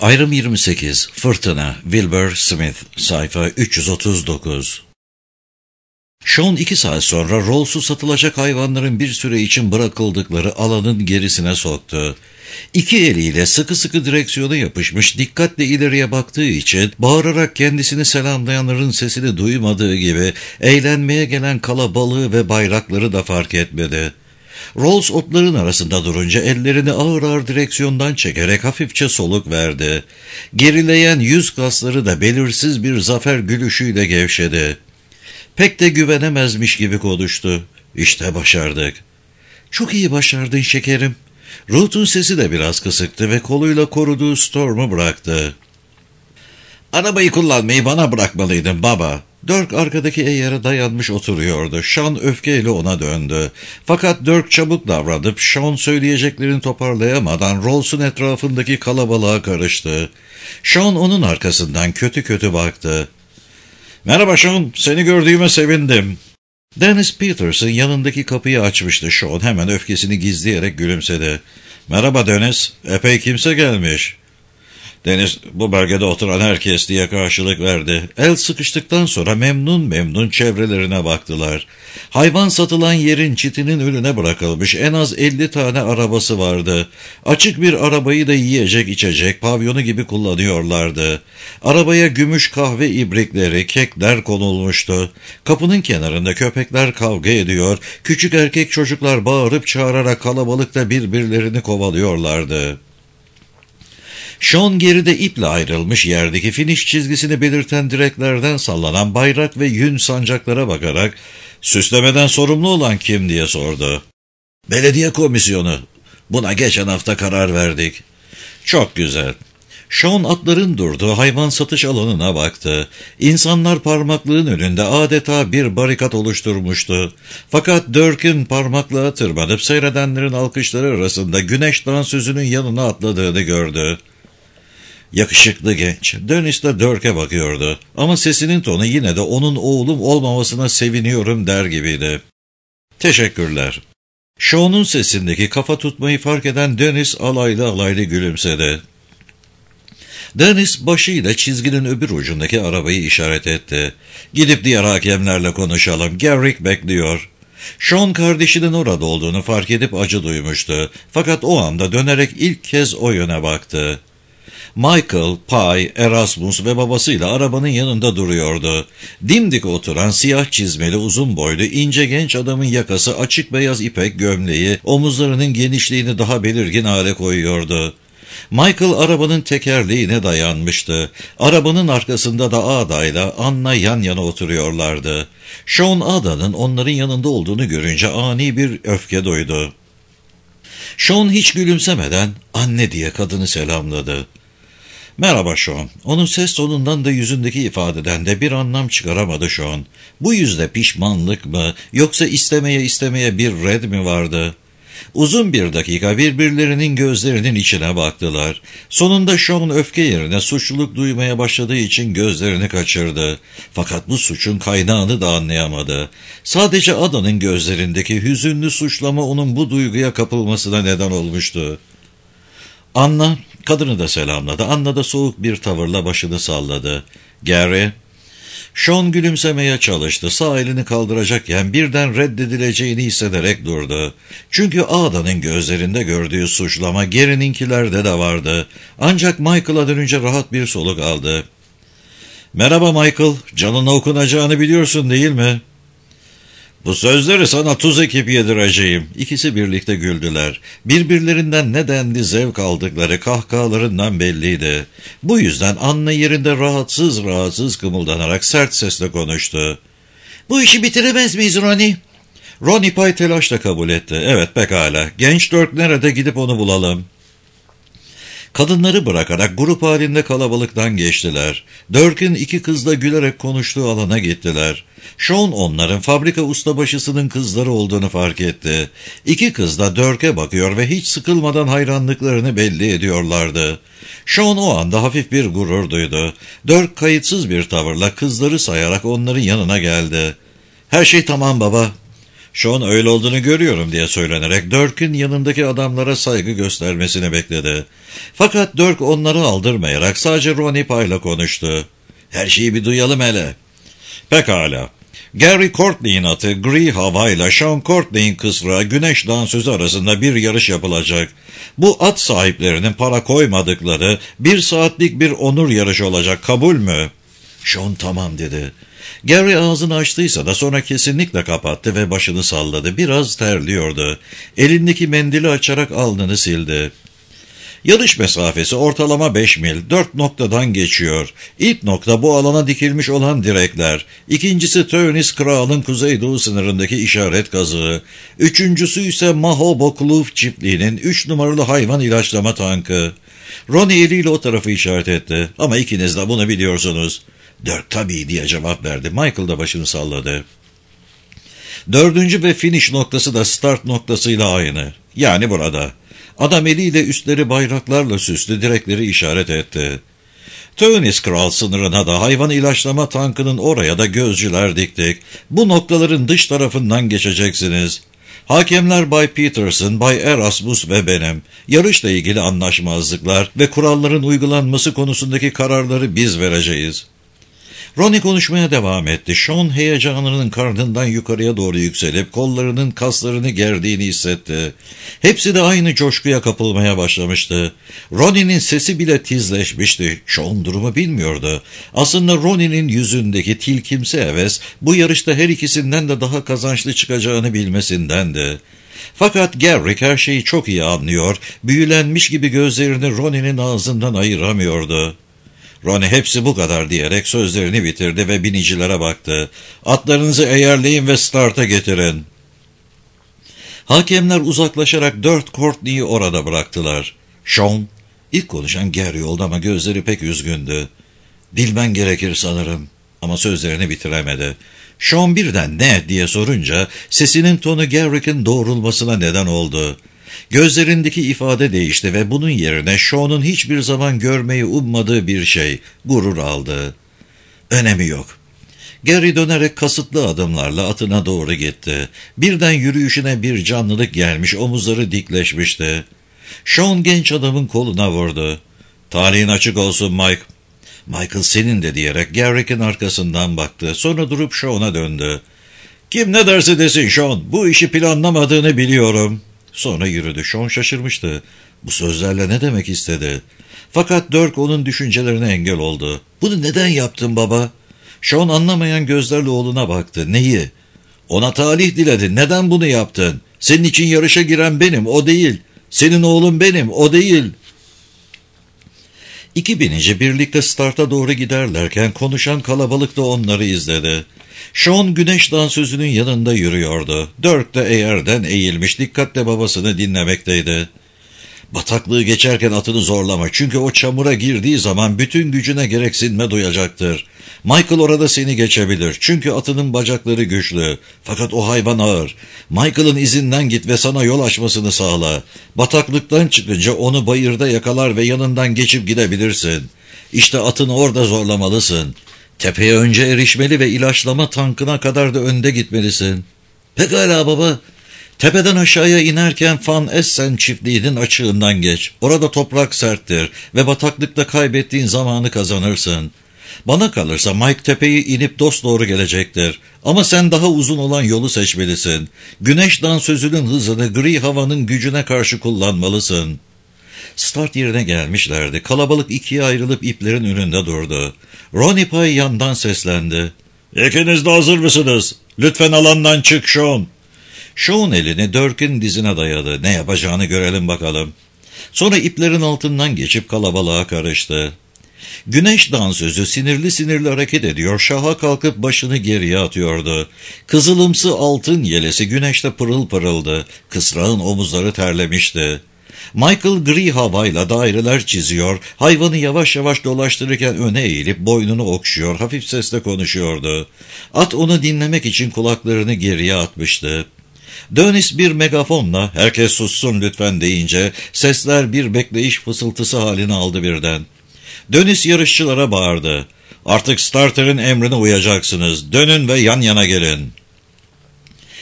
Ayrım 28, Fırtına, Wilbur Smith, sayfa 339. Sean 2 saat sonra Rawls'u satılacak hayvanların bir süre için bırakıldıkları alanın gerisine soktu. İki eliyle sıkı sıkı direksiyona yapışmış, dikkatle ileriye baktığı için bağırarak kendisini selamlayanların sesini duymadığı gibi eğlenmeye gelen kalabalığı ve bayrakları da fark etmedi. Rawls otların arasında durunca ellerini ağır ağır direksiyondan çekerek hafifçe soluk verdi. Gerileyen yüz kasları da belirsiz bir zafer gülüşüyle gevşedi. Pek de güvenemezmiş gibi konuştu. "İşte başardık." "Çok iyi başardın şekerim." Ruth'un sesi de biraz kısıktı ve koluyla koruduğu Storm'u bıraktı. "Arabayı kullanmayı bana bırakmalıydın baba." Dirk arkadaki eğere dayanmış oturuyordu. Sean öfkeyle ona döndü. Fakat Dirk çabuk davranıp Sean söyleyeceklerini toparlayamadan Rawls'un etrafındaki kalabalığa karıştı. Sean onun arkasından kötü kötü baktı. "Merhaba Sean, seni gördüğüme sevindim." Dennis Peterson yanındaki kapıyı açmıştı. Sean hemen öfkesini gizleyerek gülümsedi. "Merhaba Dennis, epey kimse gelmiş." Dennis, "Bu bölgede oturan herkes," diye karşılık verdi. El sıkıştıktan sonra memnun memnun çevrelerine baktılar. Hayvan satılan yerin çitinin önüne bırakılmış en az 50 tane arabası vardı. Açık bir arabayı da yiyecek içecek pavyonu gibi kullanıyorlardı. Arabaya gümüş kahve ibrikleri, kekler konulmuştu. Kapının kenarında köpekler kavga ediyor, küçük erkek çocuklar bağırıp çağırarak kalabalıkta birbirlerini kovalıyorlardı. Sean geride iple ayrılmış yerdeki finish çizgisini belirten direklerden sallanan bayrak ve yün sancaklara bakarak "Süslemeden sorumlu olan kim?" diye sordu. "Belediye komisyonu. Buna geçen hafta karar verdik." "Çok güzel." Sean atların durduğu hayvan satış alanına baktı. İnsanlar parmaklığın önünde adeta bir barikat oluşturmuştu. Fakat Dirk'ün parmaklığa tırmanıp seyredenlerin alkışları arasında güneş dansözünün yanına atladığını gördü. Yakışıklı genç. Dennis de Dirk'e bakıyordu. Ama sesinin tonu yine de onun oğlum olmamasına seviniyorum der gibiydi. "Teşekkürler." Sean'un sesindeki kafa tutmayı fark eden Dennis alaylı alaylı gülümsedi. Dennis başıyla çizginin öbür ucundaki arabayı işaret etti. "Gidip diğer hakemlerle konuşalım. Garrick bekliyor." Sean kardeşinin orada olduğunu fark edip acı duymuştu. Fakat o anda dönerek ilk kez o yöne baktı. Michael, Pye, Erasmus ve babasıyla arabanın yanında duruyordu. Dimdik oturan siyah çizmeli uzun boylu ince genç adamın yakası açık beyaz ipek gömleği omuzlarının genişliğini daha belirgin hale koyuyordu. Michael arabanın tekerleğine dayanmıştı. Arabanın arkasında da Ada ile Anna yan yana oturuyorlardı. Sean Ada'nın onların yanında olduğunu görünce ani bir öfke duydu. Sean hiç gülümsemeden "Anne" diye kadını selamladı. "Merhaba Sean." Onun ses tonundan da yüzündeki ifadeden de bir anlam çıkaramadı Sean. Bu yüzde pişmanlık mı yoksa istemeye bir red mi vardı? Uzun bir dakika birbirlerinin gözlerinin içine baktılar. Sonunda Sean öfke yerine suçluluk duymaya başladığı için gözlerini kaçırdı. Fakat bu suçun kaynağını da anlayamadı. Sadece Ada'nın gözlerindeki hüzünlü suçlama onun bu duyguya kapılmasına neden olmuştu. Anna, kadını da selamladı. Anna da soğuk bir tavırla başını salladı. "Gary." Sean gülümsemeye çalıştı. Sağ elini kaldıracakken birden reddedileceğini hissederek durdu. Çünkü Ada'nın gözlerinde gördüğü suçlama Gary'ninkilerde de vardı. Ancak Michael'a dönünce rahat bir soluk aldı. "Merhaba Michael, canına okunacağını biliyorsun değil mi?" "Bu sözleri sana tuz ekip yedireceğim." İkisi birlikte güldüler. Birbirlerinden ne denli zevk aldıkları kahkahalarından belliydi. Bu yüzden Anna yerinde rahatsız kımıldanarak sert sesle konuştu. "Bu işi bitiremez miyiz Ronnie?" Ronnie Pye telaşla kabul etti. "Evet pekala. Genç Dirk nerede, gidip onu bulalım." Kadınları bırakarak grup halinde kalabalıktan geçtiler. Dirk'ün iki kızla gülerek konuştuğu alana gittiler. Sean onların fabrika ustabaşısının kızları olduğunu fark etti. İki kız da Dirk'e bakıyor ve hiç sıkılmadan hayranlıklarını belli ediyorlardı. Sean o anda hafif bir gurur duydu. Dirk kayıtsız bir tavırla kızları sayarak onların yanına geldi. "Her şey tamam baba." Sean öyle olduğunu görüyorum diye söylenerek Dirk'ün yanındaki adamlara saygı göstermesini bekledi. Fakat Dirk onları aldırmayarak sadece Ronnie Pye'la konuştu. Her şeyi bir duyalım hele. Pekala. Gary Courtney'in atı Gri Hava ile Sean Courtney'in kısrağı Güneş Dansözü arasında bir yarış yapılacak. Bu at sahiplerinin para koymadıkları 1 saatlik bir onur yarışı olacak, kabul mü? Sean tamam dedi. Gary ağzını açtıysa da sonra kesinlikle kapattı ve başını salladı. Biraz terliyordu. Elindeki mendili açarak alnını sildi. Yarış mesafesi ortalama 5 mil, 4 noktadan geçiyor. İlk nokta bu alana dikilmiş olan direkler. İkincisi Teunis Kral'ın kuzeydoğu sınırındaki işaret kazığı. Üçüncüsü ise Mahobo Kloof çiftliğinin 3 numaralı hayvan ilaçlama tankı. Ronnie eliyle o tarafı işaret etti. Ama ikiniz de bunu biliyorsunuz. Dirk tabii diye cevap verdi. Michael da başını salladı. 4. ve finish noktası da start noktasıyla aynı. Yani burada. Adam eliyle üstleri bayraklarla süslü direkleri işaret etti. Teunis Kral sınırına da hayvan ilaçlama tankının oraya da gözcüler diktik. Bu noktaların dış tarafından geçeceksiniz. Hakemler Bay Peterson, Bay Erasmus ve benim. Yarışla ilgili anlaşmazlıklar ve kuralların uygulanması konusundaki kararları biz vereceğiz. Ronnie konuşmaya devam etti. Sean heyecanının karnından yukarıya doğru yükselip kollarının kaslarını gerdiğini hissetti. Hepsi de aynı coşkuya kapılmaya başlamıştı. Ronnie'nin sesi bile tizleşmişti. Sean durumu bilmiyordu. Aslında Ronnie'nin yüzündeki tilkimsi heves bu yarışta her ikisinden de daha kazançlı çıkacağını bilmesindendi. Fakat Garrick her şeyi çok iyi anlıyor, büyülenmiş gibi gözlerini Ronnie'nin ağzından ayıramıyordu. Ronnie hepsi bu kadar diyerek sözlerini bitirdi ve binicilere baktı. Atlarınızı eğerleyin ve starta getirin. Hakemler uzaklaşarak 4 Courtney'i orada bıraktılar. Sean, ilk konuşan Gary oldu ama gözleri pek üzgündü. Bilmen gerekir sanırım ama sözlerini bitiremedi. Sean birden ne diye sorunca sesinin tonu Garrick'in doğrulmasına neden oldu. Gözlerindeki ifade değişti ve bunun yerine Sean'un hiçbir zaman görmeyi ummadığı bir şey, gurur aldı. Önemi yok. Gary dönerek kasıtlı adımlarla atına doğru gitti. Birden yürüyüşüne bir canlılık gelmiş, omuzları dikleşmişti. Sean genç adamın koluna vurdu. "Tarihin açık olsun Mike." "Michael senin de" diyerek Garrick'in arkasından baktı. Sonra durup Sean'a döndü. "Kim ne derse desin Sean, bu işi planlamadığını biliyorum." Sonra yürüdü. Sean şaşırmıştı. Bu sözlerle ne demek istedi? Fakat Dirk onun düşüncelerine engel oldu. "Bunu neden yaptın baba?" Sean anlamayan gözlerle oğluna baktı. "Neyi?" "Ona talih diledin. Neden bunu yaptın? Senin için yarışa giren benim, o değil. Senin oğlun benim, o değil." İki binici birlikte starta doğru giderlerken konuşan kalabalık da onları izledi. Sean Güneş Dansözü'nün yanında yürüyordu. Dirk de eğerden eğilmiş dikkatle babasını dinlemekteydi. "Bataklığı geçerken atını zorlama, çünkü o çamura girdiği zaman bütün gücüne gereksinme duyacaktır. Michael orada seni geçebilir, çünkü atının bacakları güçlü. Fakat o hayvan ağır. Michael'ın izinden git ve sana yol açmasını sağla. Bataklıktan çıkınca onu bayırda yakalar ve yanından geçip gidebilirsin. İşte atını orada zorlamalısın. Tepeye önce erişmeli ve ilaçlama tankına kadar da önde gitmelisin." "Pekala baba." "Tepeden aşağıya inerken Van Essen çiftliğinin açığından geç. Orada toprak serttir ve bataklıkta kaybettiğin zamanı kazanırsın. Bana kalırsa Mike tepeyi inip dosdoğru gelecektir. Ama sen daha uzun olan yolu seçmelisin. Güneş Dansözü'nün hızını gri havanın gücüne karşı kullanmalısın." Start yerine gelmişlerdi. Kalabalık ikiye ayrılıp iplerin önünde durdu. Ronnie Pye yandan seslendi. "İkiniz de hazır mısınız? Lütfen alandan çık Sean." Sean elini Dirk'in dizine dayadı. "Ne yapacağını görelim bakalım." Sonra iplerin altından geçip kalabalığa karıştı. Güneş Dansözü sinirli sinirli hareket ediyor, şaha kalkıp başını geriye atıyordu. Kızılımsı altın yelesi güneşte pırıl pırıldı. Kısrağın omuzları terlemişti. Michael gri havayla daireler çiziyor, hayvanı yavaş yavaş dolaştırırken öne eğilip boynunu okşuyor, hafif sesle konuşuyordu. At onu dinlemek için kulaklarını geriye atmıştı. Dönis bir megafonla "Herkes sussun lütfen" deyince sesler bir bekleyiş fısıltısı halini aldı birden. Dönis yarışçılara bağırdı. "Artık starterin emrine uyacaksınız. Dönün ve yan yana gelin."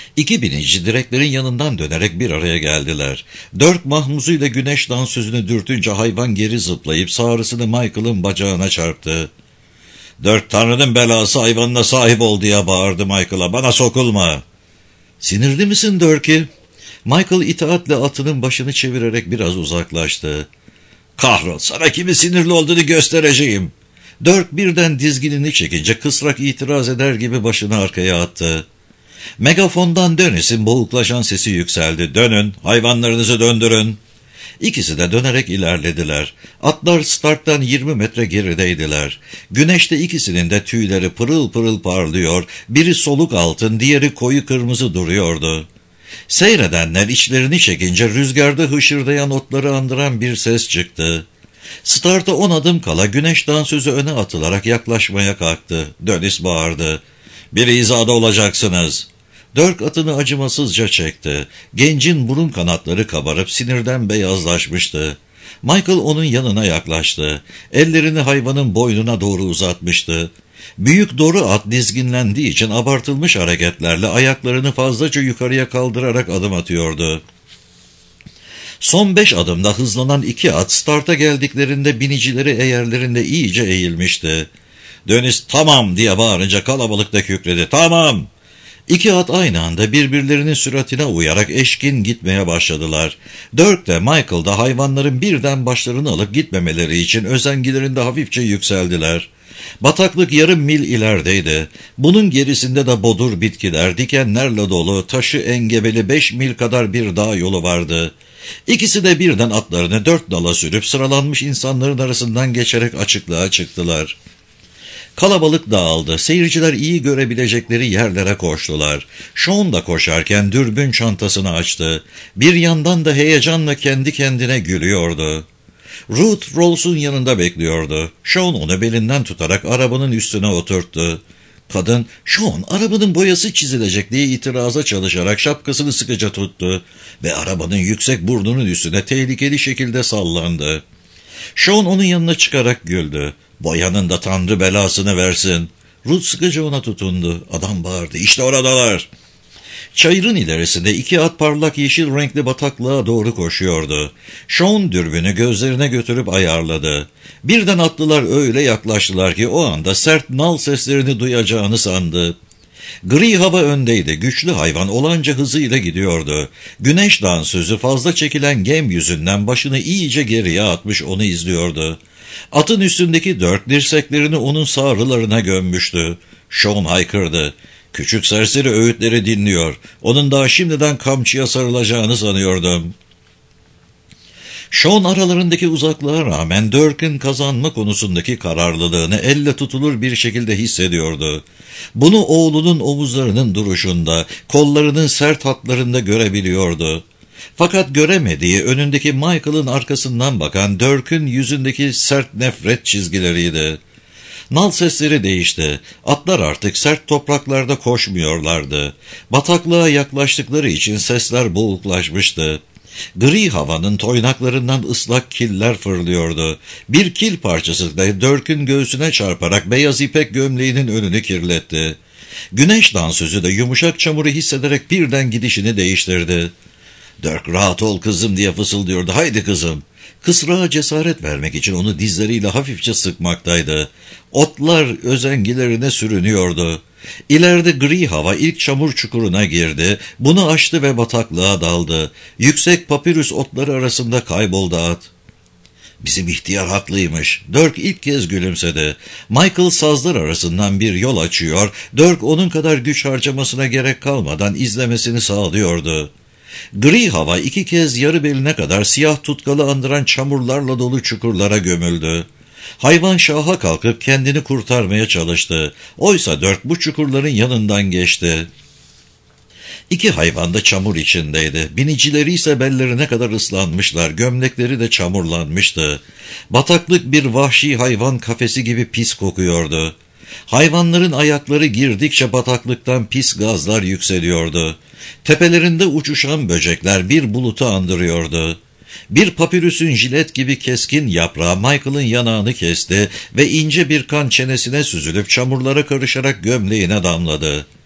İki binici direklerin yanından dönerek bir araya geldiler. Dirk mahmuzuyla güneş dansözünü dürtünce hayvan geri zıplayıp sağrısını Michael'ın bacağına çarptı. "Dirk, Tanrı'nın belası hayvanına sahip ol" diye bağırdı Michael'a. "Bana sokulma." "Sinirli misin Dirk'i?" Michael itaatle atının başını çevirerek biraz uzaklaştı. "Kahrol, sana kimin sinirli olduğunu göstereceğim." Dirk birden dizginini çekince kısrak itiraz eder gibi başını arkaya attı. Megafondan Dennis'in boğuklaşan sesi yükseldi. "Dönün, hayvanlarınızı döndürün." İkisi de dönerek ilerlediler. Atlar starttan 20 metre gerideydiler. Güneşte ikisinin de tüyleri pırıl pırıl parlıyor, biri soluk altın, diğeri koyu kırmızı duruyordu. Seyredenler içlerini çekince rüzgarda hışırdayan otları andıran bir ses çıktı. Starta 10 adım kala güneş dansözü öne atılarak yaklaşmaya kalktı. Dennis bağırdı. "Bir hizada olacaksınız." Dirk atını acımasızca çekti. Gencin burun kanatları kabarıp sinirden beyazlaşmıştı. Michael onun yanına yaklaştı. Ellerini hayvanın boynuna doğru uzatmıştı. Büyük doğru at dizginlendiği için abartılmış hareketlerle ayaklarını fazlaca yukarıya kaldırarak adım atıyordu. Son 5 adımda hızlanan iki at starta geldiklerinde binicileri eğerlerinde iyice eğilmişti. Dennis "Tamam" diye bağırınca kalabalık da kükredi. "Tamam!" İki at aynı anda birbirlerinin süratine uyarak eşkin gitmeye başladılar. Dirk de Michael da hayvanların birden başlarını alıp gitmemeleri için özengilerinde hafifçe yükseldiler. Bataklık yarım mil ilerideydi. Bunun gerisinde de bodur bitkiler, dikenlerle dolu, taşı engebeli 5 mil kadar bir dağ yolu vardı. İkisi de birden atlarını 4 nala sürüp sıralanmış insanların arasından geçerek açıklığa çıktılar. Kalabalık dağıldı. Seyirciler iyi görebilecekleri yerlere koştular. Sean da koşarken dürbün çantasını açtı. Bir yandan da heyecanla kendi kendine gülüyordu. Ruth Rawls'un yanında bekliyordu. Sean onu belinden tutarak arabanın üstüne oturttu. Kadın, "Sean, arabanın boyası çizilecek" diye itiraza çalışarak şapkasını sıkıca tuttu ve arabanın yüksek burnunun üstüne tehlikeli şekilde sallandı. Sean onun yanına çıkarak güldü. "Boyanın da Tanrı belasını versin." Ruth sıkıca ona tutundu. Adam bağırdı. "İşte oradalar." Çayırın ilerisinde iki at parlak yeşil renkli bataklığa doğru koşuyordu. Sean dürbünü gözlerine götürüp ayarladı. Birden atlılar öyle yaklaştılar ki o anda sert nal seslerini duyacağını sandı. Gri hava öndeydi. Güçlü hayvan olanca hızıyla gidiyordu. Güneş dansözü fazla çekilen gem yüzünden başını iyice geriye atmış onu izliyordu. Atın üstündeki Dirk dirseklerini onun sağrılarına gömmüştü. Sean haykırdı. "Küçük serseri öğütleri dinliyor. Onun daha şimdiden kamçıya sarılacağını sanıyordum." Sean aralarındaki uzaklığa rağmen Dirk'ün kazanma konusundaki kararlılığını elle tutulur bir şekilde hissediyordu. Bunu oğlunun omuzlarının duruşunda, kollarının sert hatlarında görebiliyordu. Fakat göremediği önündeki Michael'ın arkasından bakan Dirk'ün yüzündeki sert nefret çizgileriydi. Nal sesleri değişti. Atlar artık sert topraklarda koşmuyorlardı. Bataklığa yaklaştıkları için sesler boğuklaşmıştı. Gri havanın toynaklarından ıslak killer fırlıyordu. Bir kil parçası da Dirk'ün göğsüne çarparak beyaz ipek gömleğinin önünü kirletti. Güneş dansözü de yumuşak çamuru hissederek birden gidişini değiştirdi. Dirk, "Rahat ol kızım" diye fısıldıyordu. "Haydi kızım." Kısrağa cesaret vermek için onu dizleriyle hafifçe sıkmaktaydı. Otlar özengilerine sürünüyordu. İleride gri hava ilk çamur çukuruna girdi. Bunu aştı ve bataklığa daldı. Yüksek papirüs otları arasında kayboldu at. "Bizim ihtiyar haklıymış." Dirk ilk kez gülümsedi. Michael sazlar arasından bir yol açıyor. Dirk onun kadar güç harcamasına gerek kalmadan izlemesini sağlıyordu. Gri hava 2 kez yarı beline kadar siyah tutkalı andıran çamurlarla dolu çukurlara gömüldü. Hayvan şaha kalkıp kendini kurtarmaya çalıştı. Oysa Dirk bu çukurların yanından geçti. İki hayvan da çamur içindeydi. Binicileri ise bellerine kadar ıslanmışlar, gömlekleri de çamurlanmıştı. Bataklık bir vahşi hayvan kafesi gibi pis kokuyordu. Hayvanların ayakları girdikçe bataklıktan pis gazlar yükseliyordu. Tepelerinde uçuşan böcekler bir bulutu andırıyordu. Bir papirüsün jilet gibi keskin yaprağı Michael'ın yanağını kesti ve ince bir kan çenesine süzülüp çamurlara karışarak gömleğine damladı.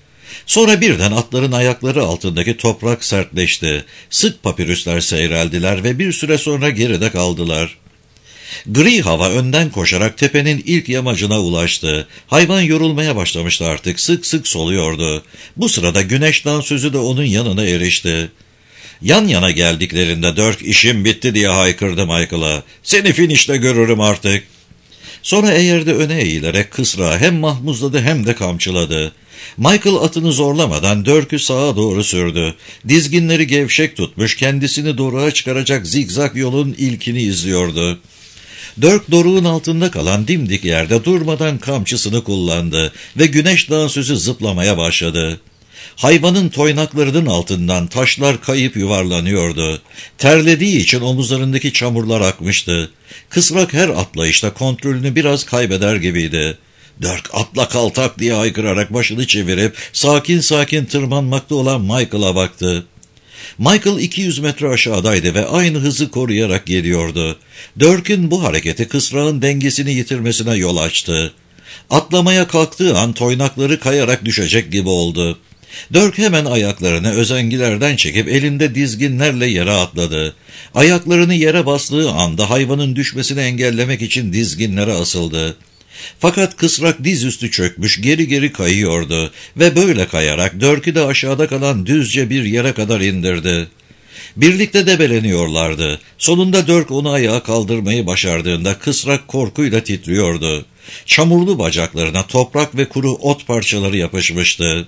Sonra birden atların ayakları altındaki toprak sertleşti. Sık papirüsler seyreldiler ve bir süre sonra geride kaldılar. Gri hava önden koşarak tepenin ilk yamacına ulaştı. Hayvan yorulmaya başlamıştı artık, sık sık soluyordu. Bu sırada güneş dansözü de onun yanına erişti. Yan yana geldiklerinde Dirk işim bitti diye haykırdı Michael'a. Seni finişte görürüm artık. Sonra eğerde öne eğilerek kısrağı hem mahmuzladı hem de kamçıladı. Michael atını zorlamadan Dirk'ü sağa doğru sürdü. Dizginleri gevşek tutmuş, kendisini doruğa çıkaracak zigzag yolun ilkini izliyordu. Dirk doruğun altında kalan dimdik yerde durmadan kamçısını kullandı ve güneş dansözü zıplamaya başladı. Hayvanın toynaklarının altından taşlar kayıp yuvarlanıyordu. Terlediği için omuzlarındaki çamurlar akmıştı. Kısrak her atlayışta kontrolünü biraz kaybeder gibiydi. Dirk atla kaltak diye haykırarak başını çevirip sakin sakin tırmanmakta olan Michael'a baktı. Michael 200 metre aşağıdaydı ve aynı hızı koruyarak geliyordu. Dirk'ün bu hareketi kısrağın dengesini yitirmesine yol açtı. Atlamaya kalktığı an toynakları kayarak düşecek gibi oldu. Dirk hemen ayaklarını özengilerden çekip elinde dizginlerle yere atladı. Ayaklarını yere bastığı anda hayvanın düşmesini engellemek için dizginlere asıldı. Fakat kısrak dizüstü çökmüş geri geri kayıyordu ve böyle kayarak Dirk'ü de aşağıda kalan düzce bir yere kadar indirdi. Birlikte debeleniyorlardı. Sonunda Dirk onu ayağa kaldırmayı başardığında kısrak korkuyla titriyordu. Çamurlu bacaklarına toprak ve kuru ot parçaları yapışmıştı.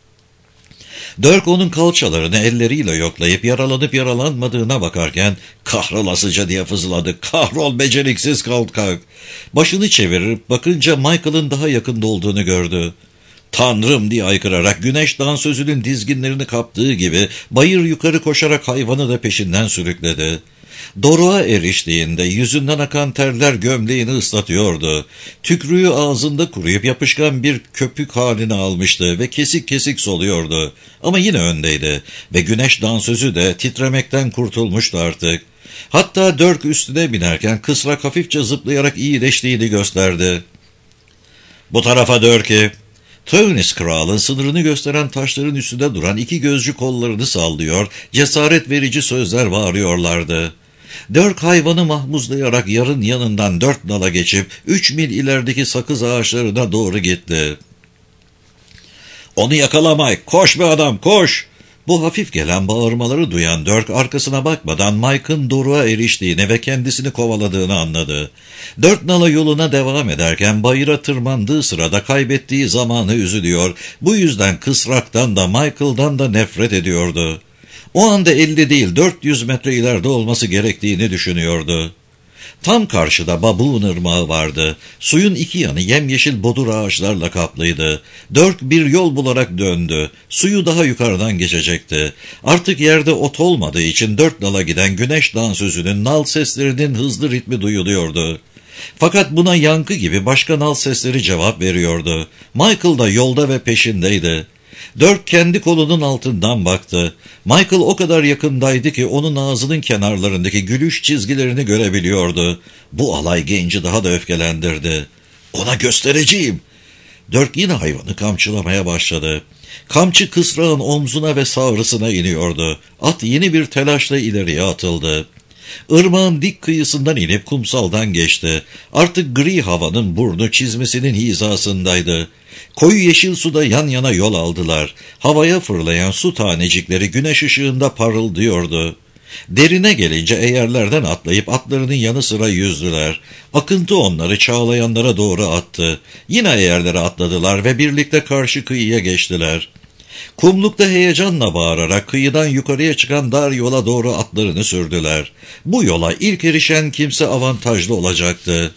Dirk onun kalçalarını elleriyle yoklayıp yaralanıp yaralanmadığına bakarken kahrolasıca diye fızladı. Kahrol beceriksiz kalkak. Başını çevirip bakınca Michael'ın daha yakında olduğunu gördü. Tanrım diye haykırarak güneş dansözünün dizginlerini kaptığı gibi bayır yukarı koşarak hayvanı da peşinden sürükledi. Doruğa eriştiğinde yüzünden akan terler gömleğini ıslatıyordu. Tükrüğü ağzında kuruyup yapışkan bir köpük halini almıştı ve kesik kesik soluyordu. Ama yine öndeydi ve güneş dansözü de titremekten kurtulmuştu artık. Hatta Dirk üstüne binerken kısrak hafifçe zıplayarak iyileştiğini gösterdi. Bu tarafa Dirk'i. Teunis kralın sınırını gösteren taşların üstünde duran iki gözcü kollarını sallıyor, cesaret verici sözler bağırıyorlardı. Dirk hayvanı mahmuzlayarak yarın yanından 4 nala geçip 3 mil ilerideki sakız ağaçlarına doğru gitti. ''Onu yakala Mike, koş be adam, koş!'' Bu hafif gelen bağırmaları duyan Dirk arkasına bakmadan Mike'ın doruğa eriştiğini ve kendisini kovaladığını anladı. 4 nala yoluna devam ederken bayıra tırmandığı sırada kaybettiği zamanı üzülüyor, bu yüzden kısraktan da Michael'dan da nefret ediyordu. O anda 50 değil 400 metre ileride olması gerektiğini düşünüyordu. Tam karşıda Babuğun ırmağı vardı. Suyun iki yanı yemyeşil bodur ağaçlarla kaplıydı. Dirk bir yol bularak döndü. Suyu daha yukarıdan geçecekti. Artık yerde ot olmadığı için 4 nala giden güneş dansözünün nal seslerinin hızlı ritmi duyuluyordu. Fakat buna yankı gibi başka nal sesleri cevap veriyordu. Michael da yolda ve peşindeydi. Dirk kendi kolunun altından baktı. Michael o kadar yakındaydı ki onun ağzının kenarlarındaki gülüş çizgilerini görebiliyordu. Bu alay genci daha da öfkelendirdi. ''Ona göstereceğim!'' Dirk yine hayvanı kamçılamaya başladı. Kamçı kısrağın omzuna ve sağrısına iniyordu. At yeni bir telaşla ileriye atıldı. Irmağın dik kıyısından inip kumsaldan geçti. Artık gri havanın burnu çizmesinin hizasındaydı. Koyu yeşil suda yan yana yol aldılar. Havaya fırlayan su tanecikleri güneş ışığında parıldıyordu. Derine gelince eğerlerden atlayıp atlarının yanı sıra yüzdüler. Akıntı onları çağlayanlara doğru attı. Yine eğerlere atladılar ve birlikte karşı kıyıya geçtiler. Kumlukta heyecanla bağırarak kıyıdan yukarıya çıkan dar yola doğru atlarını sürdüler. Bu yola ilk erişen kimse avantajlı olacaktı.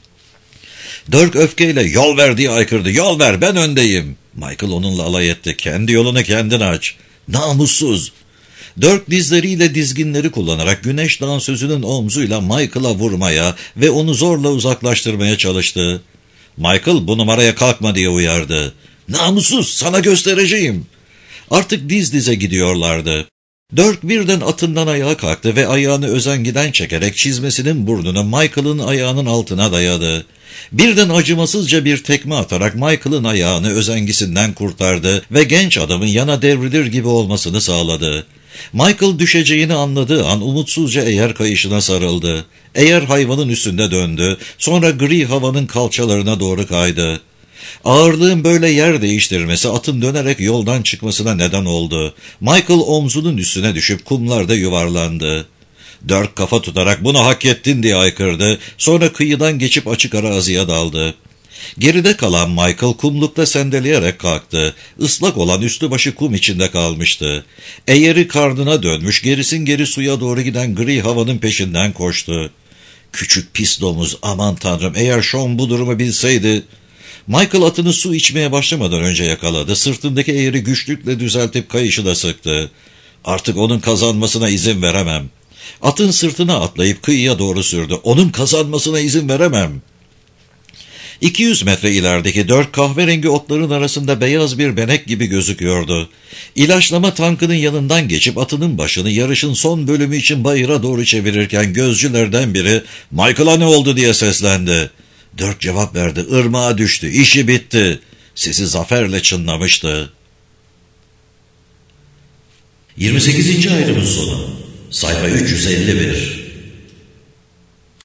Dirk öfkeyle ''Yol ver!'' diye haykırdı. ''Yol ver, ben öndeyim!'' Michael onunla alay etti. ''Kendi yolunu kendin aç. Namussuz!'' Dirk dizleriyle dizginleri kullanarak güneş dansözünün omzuyla Michael'a vurmaya ve onu zorla uzaklaştırmaya çalıştı. Michael bu numaraya kalkma diye uyardı. ''Namussuz, sana göstereceğim!'' Artık diz dize gidiyorlardı. Dirk birden atından ayağa kalktı ve ayağını özengiden çekerek çizmesinin burnunu Michael'ın ayağının altına dayadı. Birden acımasızca bir tekme atarak Michael'ın ayağını özengisinden kurtardı ve genç adamın yana devrilir gibi olmasını sağladı. Michael düşeceğini anladığı an umutsuzca eğer kayışına sarıldı. Eğer hayvanın üstünde döndü, sonra gri havanın kalçalarına doğru kaydı. Ağırlığın böyle yer değiştirmesi atın dönerek yoldan çıkmasına neden oldu. Michael omzunun üstüne düşüp kumlarda yuvarlandı. Dirk kafa tutarak "Bunu hak ettin" diye haykırdı. Sonra kıyıdan geçip açık araziye daldı. Geride kalan Michael kumlukta sendeleyerek kalktı. Islak olan üstü başı kum içinde kalmıştı. Eğeri karnına dönmüş, gerisin geri suya doğru giden gri havanın peşinden koştu. Küçük pis domuz, aman tanrım, eğer Sean bu durumu bilseydi... Michael atını su içmeye başlamadan önce yakaladı. Sırtındaki eğeri güçlükle düzeltip kayışı da sıktı. Artık onun kazanmasına izin veremem. Atın sırtına atlayıp kıyıya doğru sürdü. Onun kazanmasına izin veremem. 200 metre ilerideki 4 kahverengi otların arasında beyaz bir benek gibi gözüküyordu. İlaçlama tankının yanından geçip atının başını yarışın son bölümü için bayıra doğru çevirirken gözcülerden biri "Michael'a ne oldu?" diye seslendi. Dirk cevap verdi. "Irmağa düştü, işi bitti." Sesi zaferle çınlamıştı. 28. ayrımın sonu. Sayfa 351.